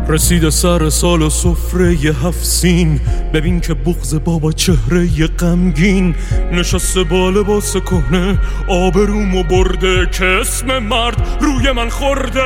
رسید سر سال و سفره 7 سین، ببین که بغض بابا چهره غمگین نشسته با لباس کهنه، آبرومو برده که اسم مرد روی من خورده.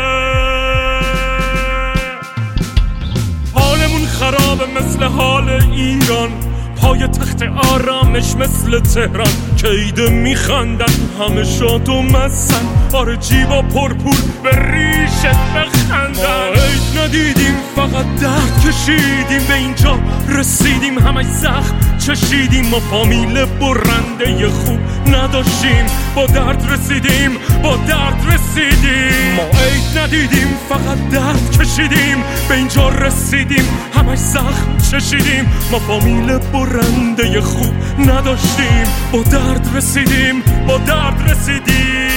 حالمون خرابه مثل حال ایران، پای تخت آرامش مثل تهران، که ایده میخندن همه شاد و مزن، آره جیبا پرپول به ریشت بخندن. ما عید ندیدیم فقط درد کشیدیم، به اینجا رسیدیم همش زخم چشیدیم. ما فامیل برنده خوب نداشتیم، با درد رسیدیم با درد رسیدیم. ما عید ندیدیم فقط درد کشیدیم، به اینجا رسیدیم همش زخم چشیدیم. ما فامیل برنده خوب نداشتیم، با درد رسیدیم با درد رسیدیم.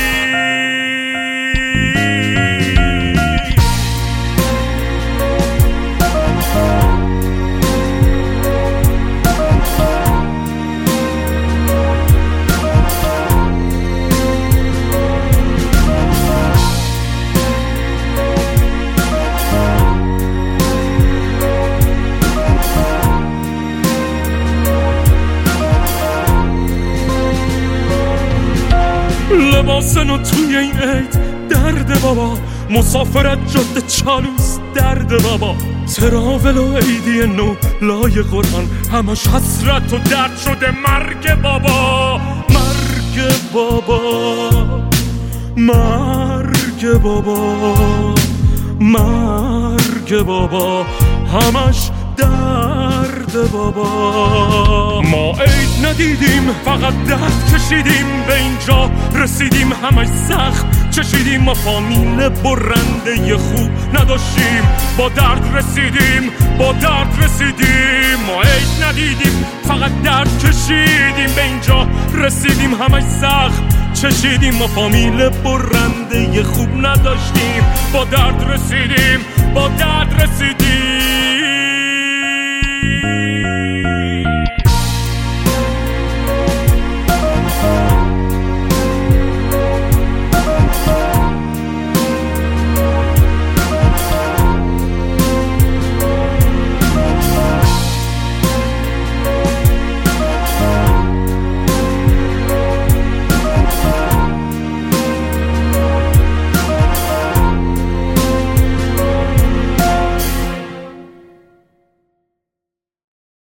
لباسنو توی این عید درد بابا، مسافرت جاده چالوس درد بابا، تراول و عیدی نو لای قرآن، همش حسرت و درد شده مرگ بابا. مرگ بابا مرگ بابا مرگ بابا، همش درد بابا. ما عید ندیدیم فقط درد کشیدیم، به اینجا رسیدیم همش زخم چشیدیم. ما فامیل برنده خوب نداشتیم، با درد رسیدیم با درد رسیدیم. ما عید ندیدیم فقط درد کشیدیم، به اینجا رسیدیم همش زخم چشیدیم. ما فامیل برنده خوب نداشتیم، با درد رسیدیم با درد رسیدیم.